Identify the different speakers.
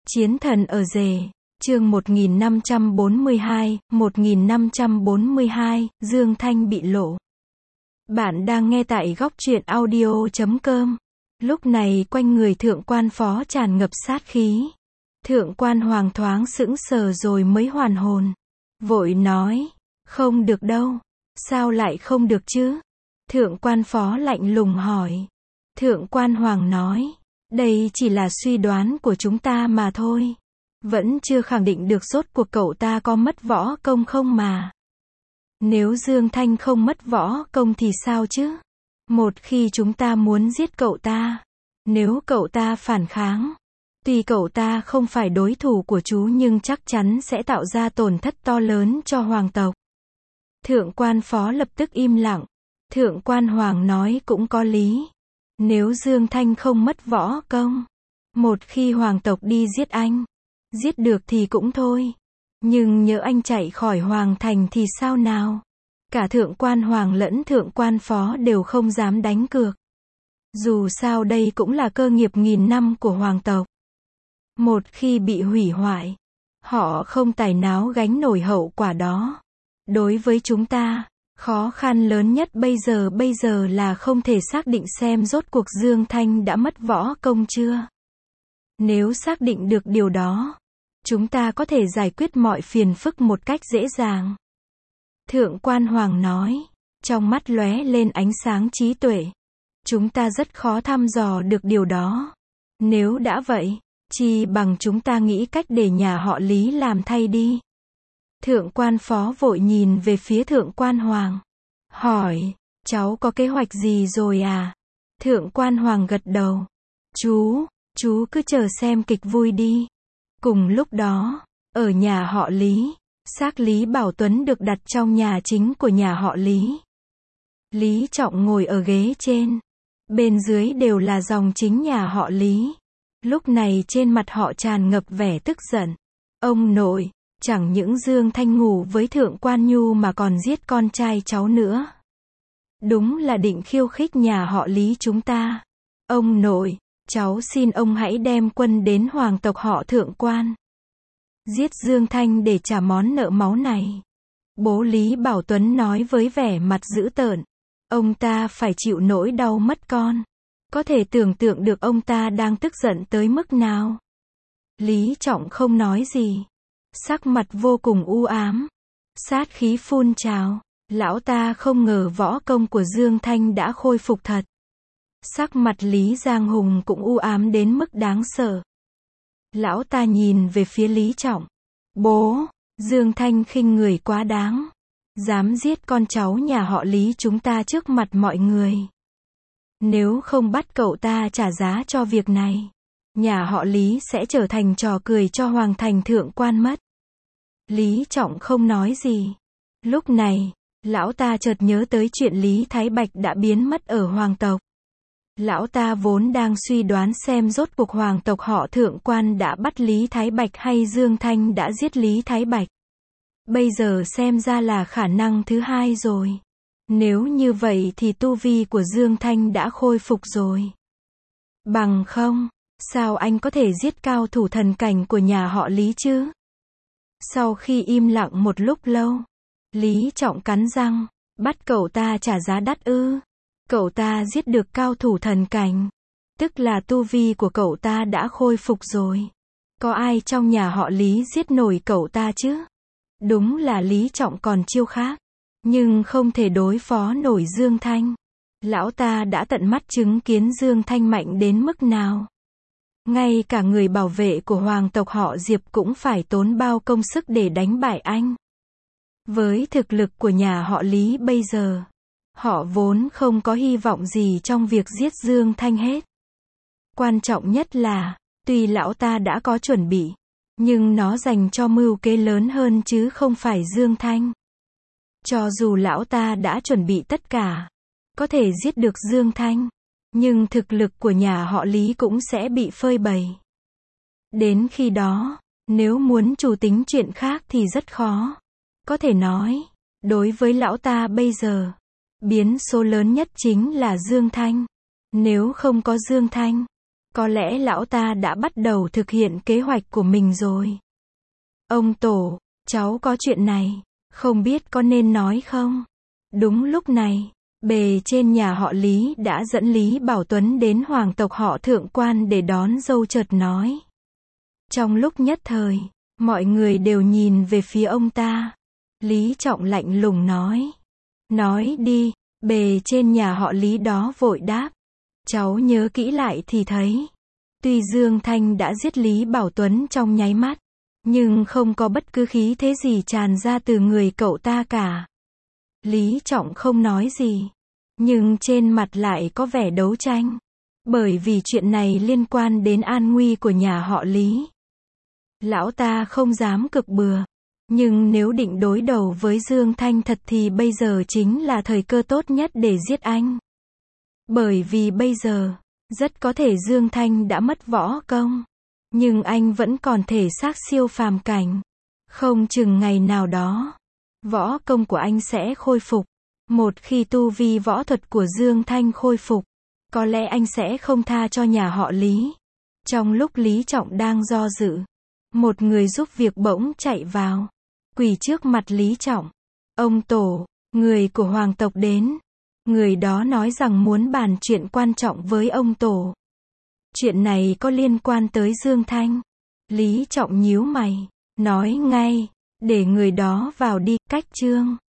Speaker 1: Chiến thần ở rể, chương 1542, Dương Thanh bị lộ. Bạn đang nghe tại góc truyện audio.com. Lúc này quanh người thượng quan phó tràn ngập sát khí. Thượng quan Hoàng thoáng sững sờ rồi mới hoàn hồn. Vội nói, không được đâu. Sao lại không được chứ? Thượng quan phó lạnh lùng hỏi. Thượng quan Hoàng nói, đây chỉ là suy đoán của chúng ta mà thôi. Vẫn chưa khẳng định được rốt cuộc cậu ta có mất võ công không mà. Nếu Dương Thanh không mất võ công thì sao chứ? Một khi chúng ta muốn giết cậu ta, nếu cậu ta phản kháng, tuy cậu ta không phải đối thủ của chú nhưng chắc chắn sẽ tạo ra tổn thất to lớn cho hoàng tộc. Thượng quan phó lập tức im lặng. Thượng quan Hoàng nói cũng có lý. Nếu Dương Thanh không mất võ công, một khi hoàng tộc đi giết anh, giết được thì cũng thôi. Nhưng nhỡ anh chạy khỏi hoàng thành thì sao nào? Cả thượng quan Hoàng lẫn thượng quan phó đều không dám đánh cược. Dù sao đây cũng là cơ nghiệp nghìn năm của hoàng tộc. Một khi bị hủy hoại, họ không tài nào gánh nổi hậu quả đó. Đối với chúng ta, khó khăn lớn nhất bây giờ là không thể xác định xem rốt cuộc Dương Thanh đã mất võ công chưa. Nếu xác định được điều đó, chúng ta có thể giải quyết mọi phiền phức một cách dễ dàng. Thượng quan Hoàng nói, trong mắt lóe lên ánh sáng trí tuệ. Chúng ta rất khó thăm dò được điều đó. Nếu đã vậy, chi bằng chúng ta nghĩ cách để nhà họ Lý làm thay đi. Thượng quan phó vội nhìn về phía thượng quan Hoàng. Hỏi, cháu có kế hoạch gì rồi à? Thượng quan Hoàng gật đầu. Chú cứ chờ xem kịch vui đi. Cùng lúc đó, ở nhà họ Lý, xác Lý Bảo Tuấn được đặt trong nhà chính của nhà họ Lý. Lý Trọng ngồi ở ghế trên. Bên dưới đều là dòng chính nhà họ Lý. Lúc này trên mặt họ tràn ngập vẻ tức giận. Ông nội, chẳng những Dương Thanh ngủ với thượng quan Nhu mà còn giết con trai cháu nữa. Đúng là định khiêu khích nhà họ Lý chúng ta. Ông nội, cháu xin ông hãy đem quân đến hoàng tộc họ thượng quan. Giết Dương Thanh để trả món nợ máu này. Bố Lý Bảo Tuấn nói với vẻ mặt dữ tợn. Ông ta phải chịu nỗi đau mất con. Có thể tưởng tượng được ông ta đang tức giận tới mức nào. Lý Trọng không nói gì. Sắc mặt vô cùng u ám. Sát khí phun trào. Lão ta không ngờ võ công của Dương Thanh đã khôi phục thật. Sắc mặt Lý Giang Hùng cũng u ám đến mức đáng sợ. Lão ta nhìn về phía Lý Trọng. Bố, Dương Thanh khinh người quá đáng. Dám giết con cháu nhà họ Lý chúng ta trước mặt mọi người. Nếu không bắt cậu ta trả giá cho việc này, nhà họ Lý sẽ trở thành trò cười cho hoàng thành thượng quan mất. Lý Trọng không nói gì. Lúc này, lão ta chợt nhớ tới chuyện Lý Thái Bạch đã biến mất ở hoàng tộc. Lão ta vốn đang suy đoán xem rốt cuộc hoàng tộc họ thượng quan đã bắt Lý Thái Bạch hay Dương Thanh đã giết Lý Thái Bạch. Bây giờ xem ra là khả năng thứ hai rồi. Nếu như vậy thì tu vi của Dương Thanh đã khôi phục rồi. Bằng không, sao anh có thể giết cao thủ thần cảnh của nhà họ Lý chứ? Sau khi im lặng một lúc lâu, Lý Trọng cắn răng, bắt cậu ta trả giá đắt ư? Cậu ta giết được cao thủ thần cảnh, tức là tu vi của cậu ta đã khôi phục rồi. Có ai trong nhà họ Lý giết nổi cậu ta chứ? Đúng là Lý Trọng còn chiêu khác, nhưng không thể đối phó nổi Dương Thanh. Lão ta đã tận mắt chứng kiến Dương Thanh mạnh đến mức nào. Ngay cả người bảo vệ của hoàng tộc họ Diệp cũng phải tốn bao công sức để đánh bại anh. Với thực lực của nhà họ Lý bây giờ, họ vốn không có hy vọng gì trong việc giết Dương Thanh hết. Quan trọng nhất là, tuy lão ta đã có chuẩn bị, nhưng nó dành cho mưu kế lớn hơn chứ không phải Dương Thanh. Cho dù lão ta đã chuẩn bị tất cả, có thể giết được Dương Thanh, nhưng thực lực của nhà họ Lý cũng sẽ bị phơi bày. Đến khi đó, nếu muốn chủ tính chuyện khác thì rất khó. Có thể nói, đối với lão ta bây giờ, biến số lớn nhất chính là Dương Thanh. Nếu không có Dương Thanh, có lẽ lão ta đã bắt đầu thực hiện kế hoạch của mình rồi. Ông Tổ, cháu có chuyện này, không biết có nên nói không? Đúng lúc này, bề trên nhà họ Lý đã dẫn Lý Bảo Tuấn đến hoàng tộc họ Thượng Quan để đón dâu chợt nói. Trong lúc nhất thời, mọi người đều nhìn về phía ông ta. Lý Trọng lạnh lùng nói. Nói đi, bề trên nhà họ Lý đó vội đáp. Cháu nhớ kỹ lại thì thấy. Tuy Dương Thanh đã giết Lý Bảo Tuấn trong nháy mắt, nhưng không có bất cứ khí thế gì tràn ra từ người cậu ta cả. Lý Trọng không nói gì, nhưng trên mặt lại có vẻ đấu tranh. Bởi vì chuyện này liên quan đến an nguy của nhà họ Lý. Lão ta không dám cực bừa. Nhưng nếu định đối đầu với Dương Thanh thật thì bây giờ chính là thời cơ tốt nhất để giết anh. Bởi vì bây giờ, rất có thể Dương Thanh đã mất võ công. Nhưng anh vẫn còn thể xác siêu phàm cảnh. Không chừng ngày nào đó, võ công của anh sẽ khôi phục. Một khi tu vi võ thuật của Dương Thanh khôi phục, có lẽ anh sẽ không tha cho nhà họ Lý. Trong lúc Lý Trọng đang do dự, một người giúp việc bỗng chạy vào, quỳ trước mặt Lý Trọng. Ông Tổ, người của hoàng tộc đến. Người đó nói rằng muốn bàn chuyện quan trọng với ông Tổ. Chuyện này có liên quan tới Dương Thanh. Lý Trọng nhíu mày, nói ngay, để người đó vào đi, cách chương.